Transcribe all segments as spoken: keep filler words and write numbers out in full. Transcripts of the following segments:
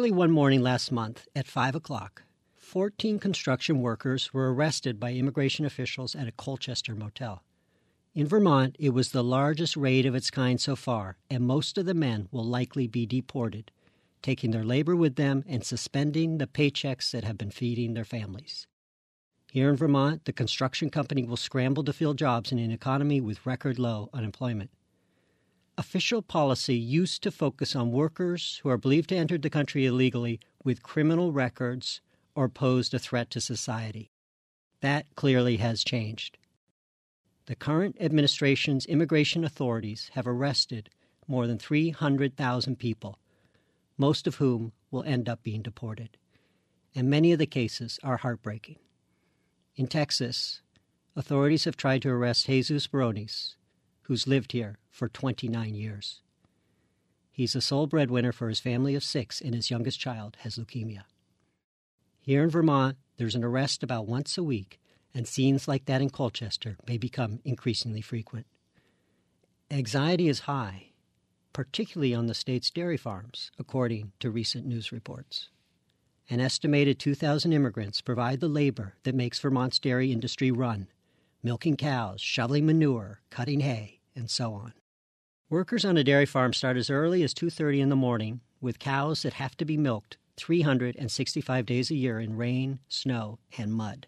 Early one morning last month at five o'clock, fourteen construction workers were arrested by immigration officials at a Colchester motel. In Vermont, it was the largest raid of its kind so far, and most of the men will likely be deported, taking their labor with them and suspending the paychecks that have been feeding their families. Here in Vermont, the construction company will scramble to fill jobs in an economy with record low unemployment. Official policy used to focus on workers who are believed to have entered the country illegally with criminal records or posed a threat to society. That clearly has changed. The current administration's immigration authorities have arrested more than three hundred thousand people, most of whom will end up being deported. And many of the cases are heartbreaking. In Texas, authorities have tried to arrest Jesus Barones, who's lived here for twenty-nine years. He's the sole breadwinner for his family of six, and his youngest child has leukemia. Here in Vermont, there's an arrest about once a week, and scenes like that in Colchester may become increasingly frequent. Anxiety is high, particularly on the state's dairy farms, according to recent news reports. An estimated two thousand immigrants provide the labor that makes Vermont's dairy industry run, milking cows, shoveling manure, cutting hay, and so on. Workers on a dairy farm start as early as two thirty in the morning with cows that have to be milked three hundred sixty-five days a year in rain, snow, and mud.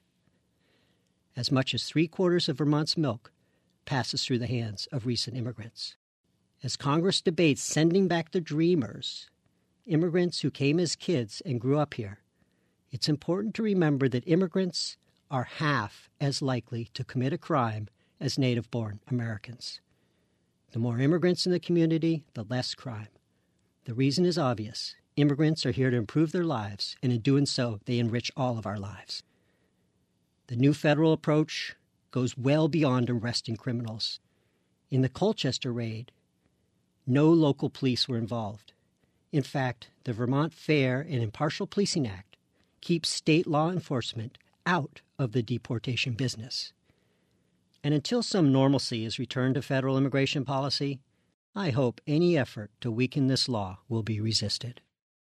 As much as three-quarters of Vermont's milk passes through the hands of recent immigrants. As Congress debates sending back the Dreamers, immigrants who came as kids and grew up here, it's important to remember that immigrants are half as likely to commit a crime as native-born Americans. The more immigrants in the community, the less crime. The reason is obvious. Immigrants are here to improve their lives, and in doing so, they enrich all of our lives. The new federal approach goes well beyond arresting criminals. In the Colchester raid, no local police were involved. In fact, the Vermont Fair and Impartial Policing Act keeps state law enforcement out of the deportation business. And until some normalcy is returned to federal immigration policy, I hope any effort to weaken this law will be resisted.